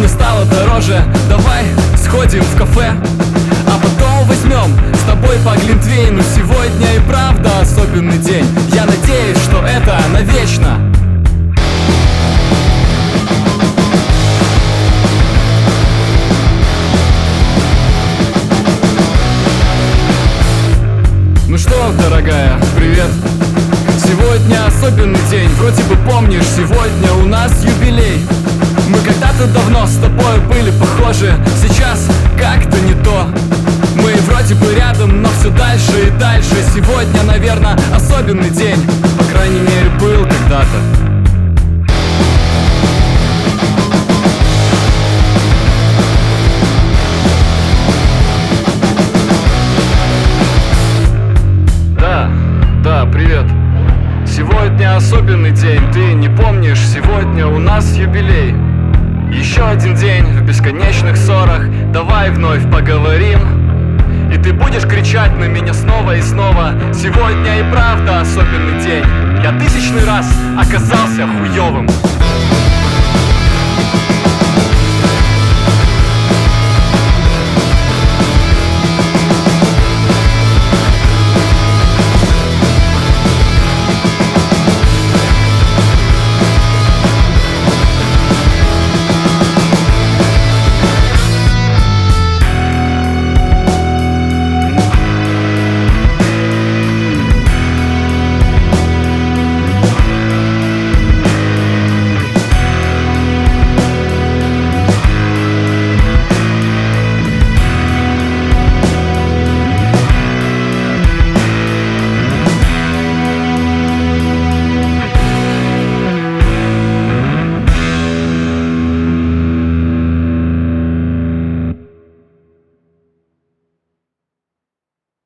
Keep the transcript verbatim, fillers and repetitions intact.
мне стало дороже. Давай сходим в кафе, а потом возьмем с тобой по глинтвейну. Сегодня и правда особенный день. Я надеюсь, что это навечно. Ну что, дорогая, привет. Сегодня особенный день, вроде бы помнишь, сегодня у нас юбилей. Мы когда-то давно с тобой были похожи, сейчас как-то не то. Мы вроде бы рядом, но все дальше и дальше. Сегодня, наверное, особенный день, по крайней мере, был когда-то. Да, привет. Сегодня особенный день, ты не помнишь, сегодня у нас юбилей. Еще один день в бесконечных ссорах, давай вновь поговорим. И ты будешь кричать на меня снова и снова. Сегодня и правда особенный день. Я тысячный раз оказался хуёвым.